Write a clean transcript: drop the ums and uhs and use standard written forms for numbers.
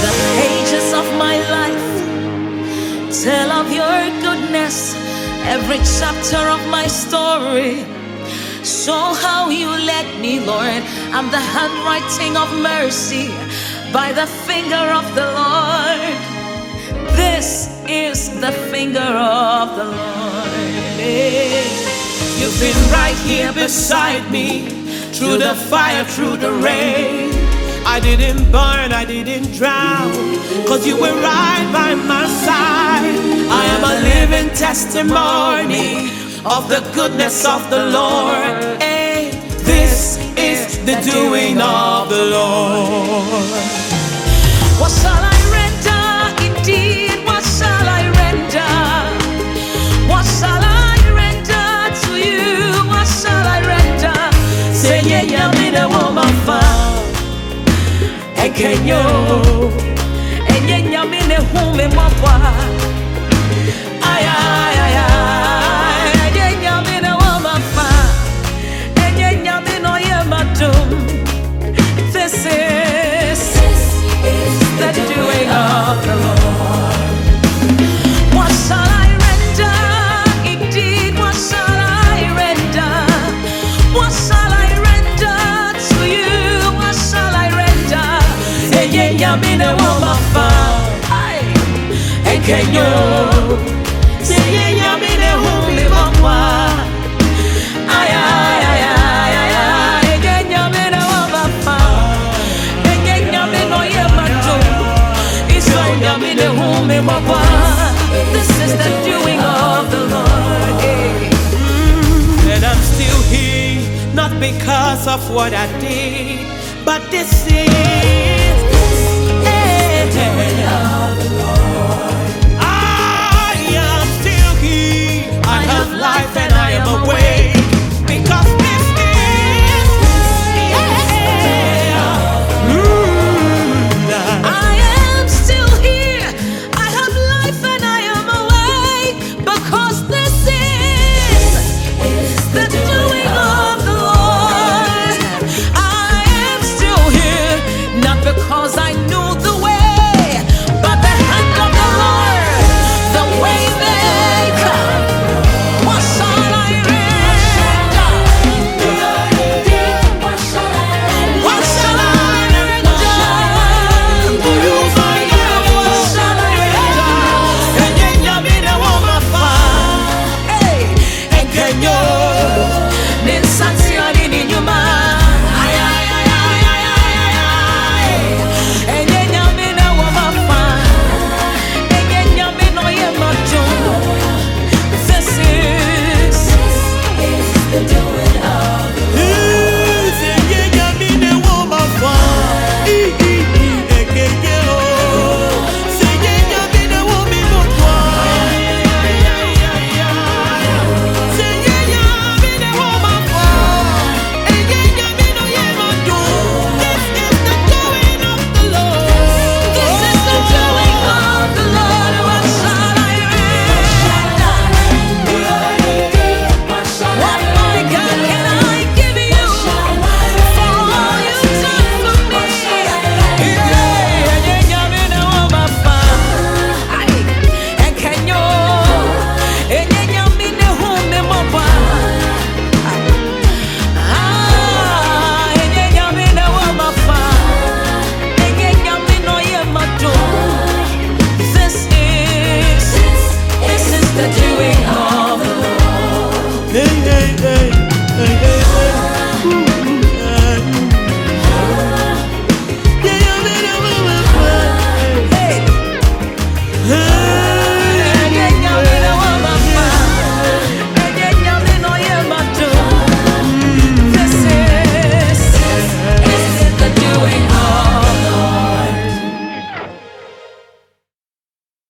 The pages of my life tell of your goodness, every chapter of my story. Show how you led me, Lord. I'm the handwriting of mercy by the finger of the Lord. This is the finger of the Lord. You've been right here beside me, through the fire, through the rain. I didn't burn, I didn't drown, 'cause you were right by my side. I am a living testimony of the goodness of the Lord. Hey, this is the doing of the Lord. What shall I render? Indeed, what shall I render? What shall I render to you? What shall I render? Say, yeah, yeah, me the woman found. Ekenyo, enye nyame ne hume mwa. Ay ay ay ay, enye nyame ne woman found. Enye nyame no yemadum. This is the doing of the Lord. What shall I render? Indeed, what shall I render? What shall I render to you? What shall I render? Enye nyame ne woman found. Ekenyo, enye nyame ne hume mwa. Ay ay ay ay ay ay, enye nyame ne woman found. Enye nyame no yemadum. Iso nyame ne hume mwa. This is the doing of the Lord. And I'm still here, not because of what I did, but this is